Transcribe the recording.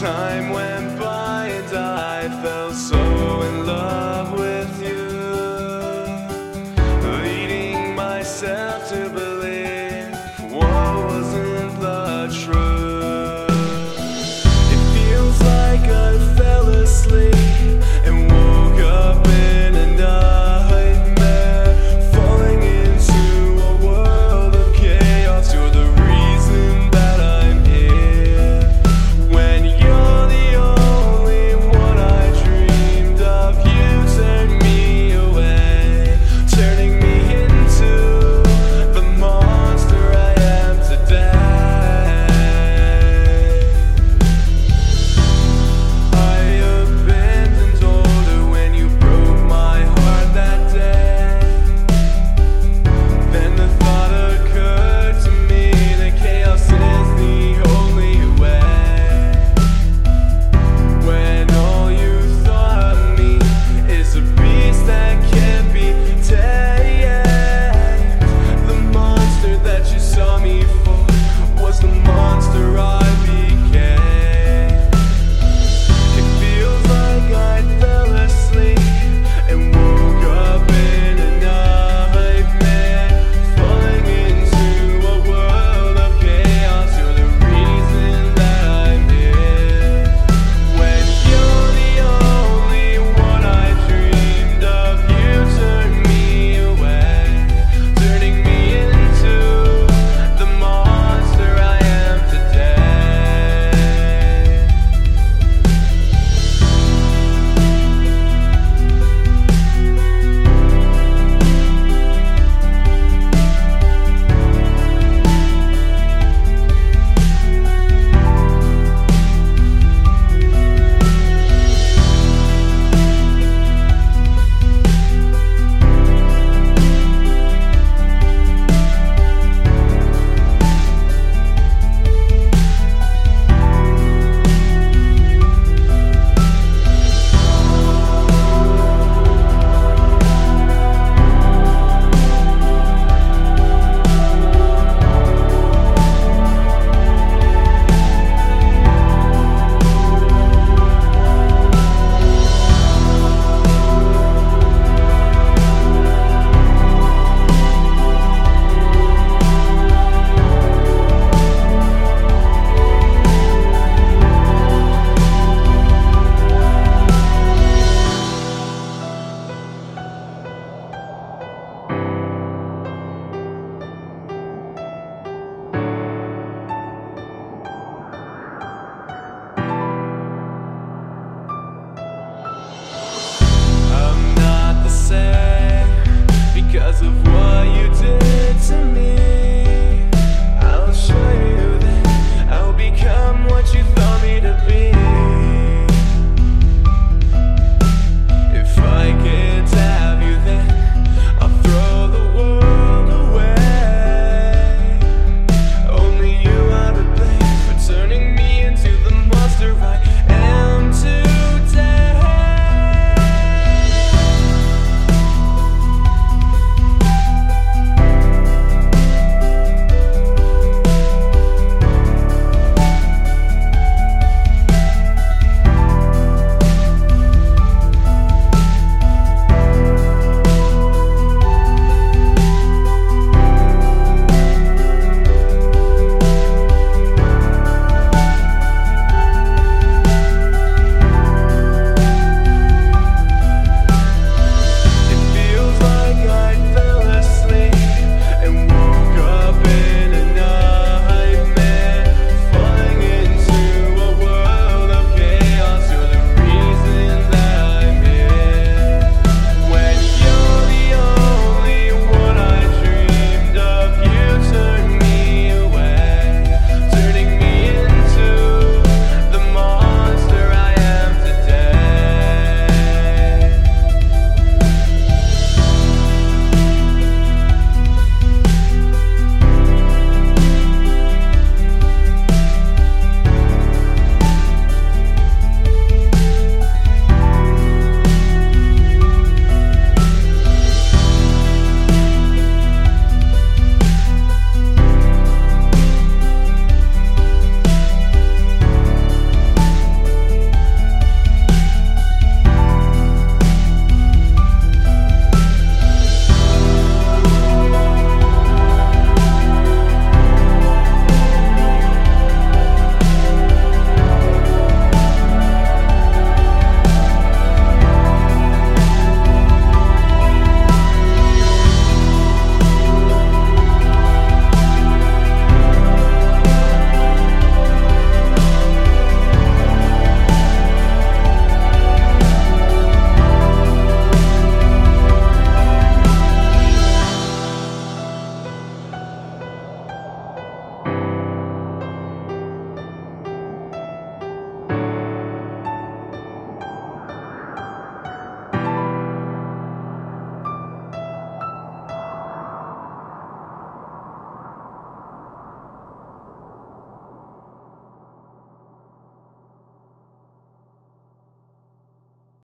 Time went by and I fell so in love with you, leading myself to believe what wasn't the truth. It feels like I fell asleep and woke up in a nightmare, falling into a world of chaos. You're the reason that I'm here. When you're the only one I dreamed of, you turned me away, turning me into the monster I am today. I abandoned order when you broke my heart that day. Then the thought occurred to me that chaos is the only way. When all you thought of me is a beast that can't be tamed, the monster that you saw me for was the monster I became. It feels like I fell asleep and woke up in a nightmare, falling into a world of chaos. You're the reason that I'm here. When you're the only one I dreamed of, you turned me away, turning me into the monster I am today. I'm not the same because of what you did to me.